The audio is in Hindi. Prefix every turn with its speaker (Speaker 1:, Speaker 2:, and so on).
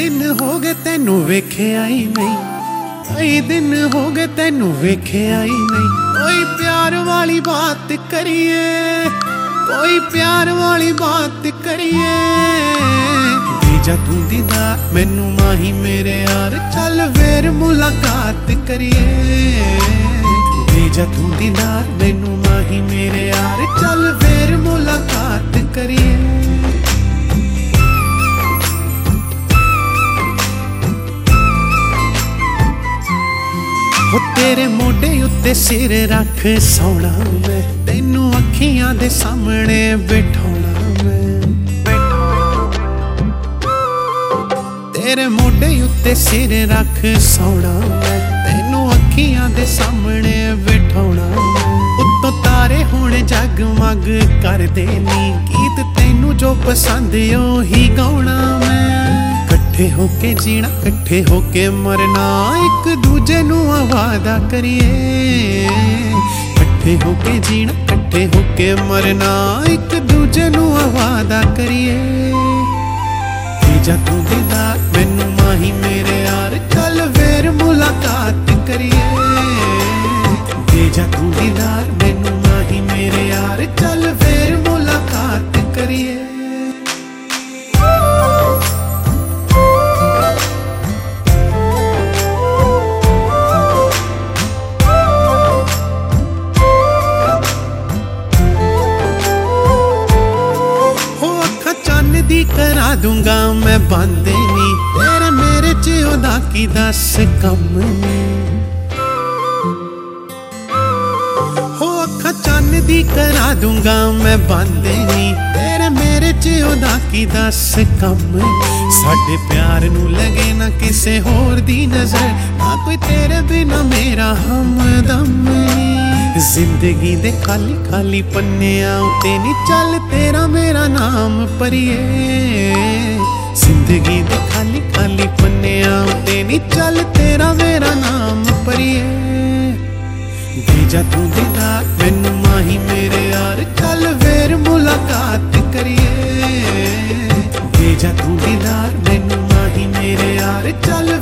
Speaker 1: दिन हो गए तेनू वेख्या ही नहीं, कई दिन हो गए तेनू वेख्या ही नहीं। कोई प्यार वाली बात करिए, कोई प्यार वाली बात करिए। भेजा तू दीदार मैनू माही मेरे यार, चल फिर मुलाकात करिए। भेजा तू दीदार मैनू माही मेरे यार, चल फिर मुलाकात करिए। हो तेरे मोढे उत्ते सिर रख सोना मैं, तेनू अखियां दे सामने बिठाना मैं। तेरे मोढे उत्ते सिर रख सोना मैं, तेनू अखियां दे सामने बिठाना। उत्तों तारे हुण जगमग करदे नी, गीत तेनू जो पसंद ओही गाउणा मैं। कट्ठे होके जीना कट्ठे होके मरना, एक दूजे नू वादा करिए। कट्ठे होके जीना कट्ठे होके मरना, एक दूजे नू वादा करिए। भेजा तू दीदार मैनू माही मेरे यार, चल फिर मुलाकात करिए। भेजा तू दीदार मैनू माही मेरे यार, चल फिर मुलाकात करिए। दी करा दूंगा मैं बंदे नी, तेरे मेरे च ओदा की दस कम नी। हो अखा चन्न दी करा दूंगा मैं बंदे नी, तेरे मेरे च ओदा की दस कम। साडे प्यार नू लगे ना किसे होर दी नजर, ना कोई तेरे बिना मेरा हमदम। जिंदगी दे खाली खाली पन्नियां उत्ते नी, चल तेरा मेरा नाम भरिए। जिंदगी दे खाली खाली पन्नियां उत्ते नी, चल तेरा मेरा नाम भरिए। भेजा तू दीदार मैनू माही मेरे यार, चल फिर मुलाकात करिए। भेजा तू दीदार मैनू माही मेरे यार, चल